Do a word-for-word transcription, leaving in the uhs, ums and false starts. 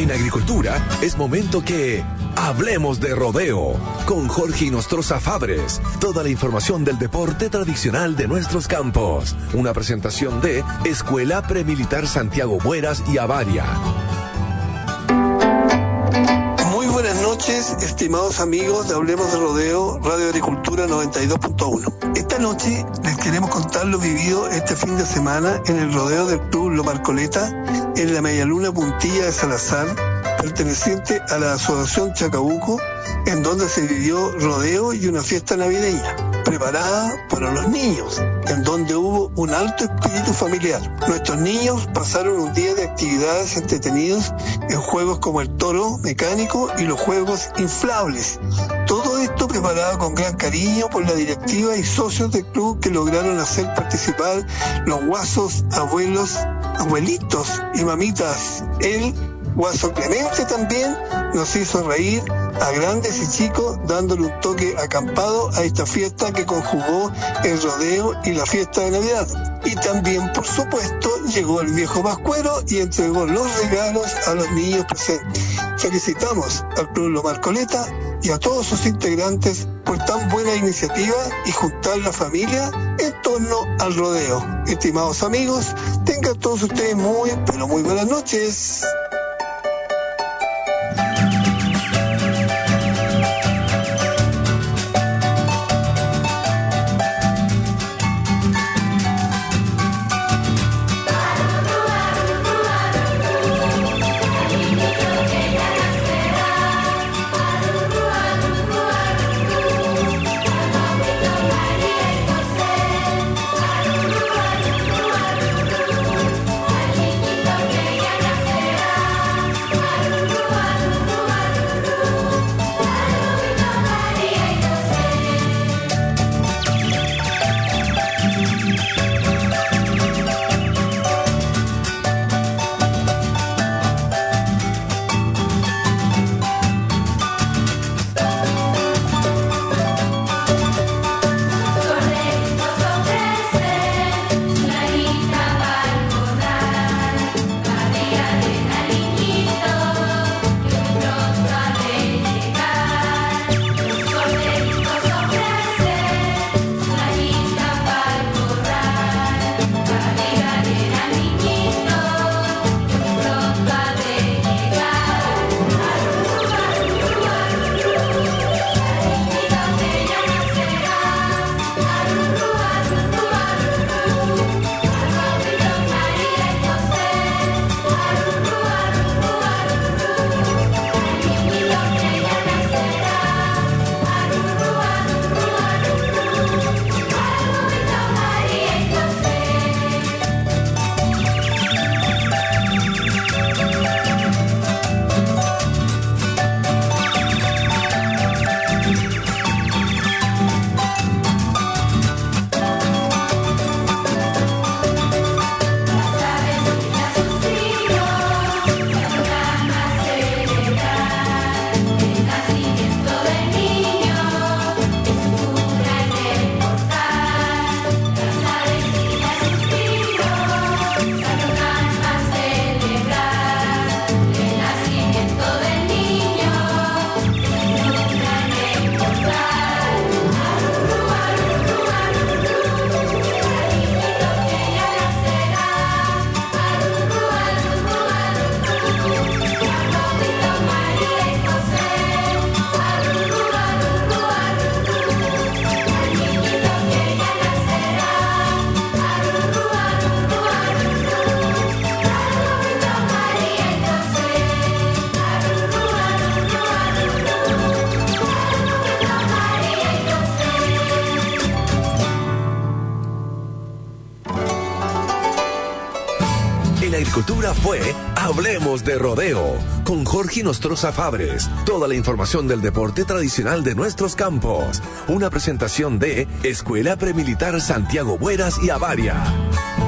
En agricultura es momento que hablemos de rodeo con Jorge Inostroza Fabres. Toda la información del deporte tradicional de nuestros campos. Una presentación de Escuela Premilitar Santiago Bueras y Avaria. Muy buenas noches, estimados amigos de Hablemos de Rodeo, Radio Agricultura noventa y dos punto uno. Esta noche les queremos contar lo vivido este fin de semana en el rodeo del Club Lo Marcoleta en la Medialuna Puntilla de Salazar, perteneciente a la Asociación Chacabuco, en donde se vivió rodeo y una fiesta navideña, preparada para los niños, en donde hubo un alto espíritu familiar. Nuestros niños pasaron un día de actividades entretenidas en juegos como el toro mecánico y los juegos inflables. Todo esto preparado con gran cariño por la directiva y socios del club, que lograron hacer participar los guasos, abuelos, abuelitos y mamitas. El Guaso Clemente también nos hizo reír a grandes y chicos, dándole un toque acampado a esta fiesta que conjugó el rodeo y la fiesta de Navidad. Y también, por supuesto, llegó el viejo Pascuero y entregó los regalos a los niños presentes. Felicitamos al Club Lo Marcoleta y a todos sus integrantes por tan buena iniciativa y juntar la familia en torno al rodeo. Estimados amigos, tengan todos ustedes muy, pero muy buenas noches. Agricultura fue Hablemos de Rodeo con Jorge Inostroza Fabres. Toda la información del deporte tradicional de nuestros campos. Una presentación de Escuela Premilitar Santiago Bueras y Avaria.